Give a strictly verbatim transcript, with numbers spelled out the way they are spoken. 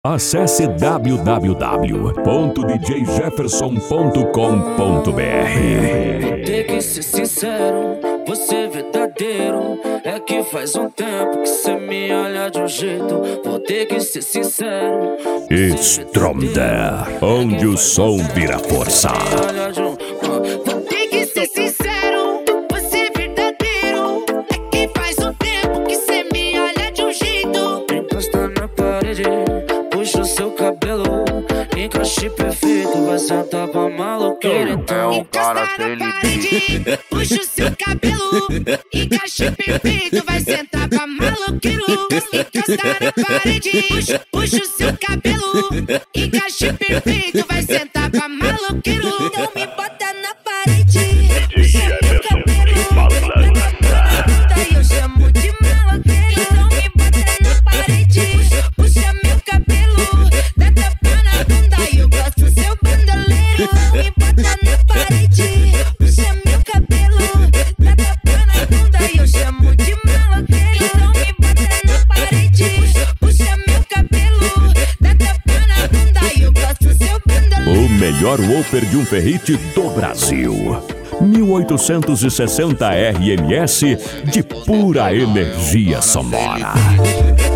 Acesse w w w ponto d j jefferson ponto com ponto b r. Vou ter que ser sincero, você verdadeiro. É que faz um tempo que cê me olha de um jeito. Vou ter que ser sincero. Stromder, onde o som vira força. Vou ter que ser sincero, você verdadeiro. É que faz um tempo que cê me olha de um jeito. Encosta na parede, puxa o seu cabelo. Encaixe perfeito, vai sentar pra maloqueira. Então Encosta na parede, puxa o seu cabelo. Encaixe perfeito, vai sentar pra maloqueiro. Encosta na parede, puxa, puxa o seu cabelo. Encaixe perfeito, vai sentar pra maloqueiro. Não me bota na parede, puxa meu cabelo. Daí eu chamo de maloqueiro. Não me bota na parede, puxa meu cabelo. Dá tapa na bunda e eu gosto do seu bandoleiro. Não me bota na parede, puxa meu cabelo. Dá tapa na bunda e eu chamo de maloqueiro. Não me bota na parede, puxa meu cabelo. Dá tapa na bunda e eu gosto do seu bandoleiro. O melhor woofer de um ferrite do Brasil. mil oitocentos e sessenta R M S de pura energia sonora.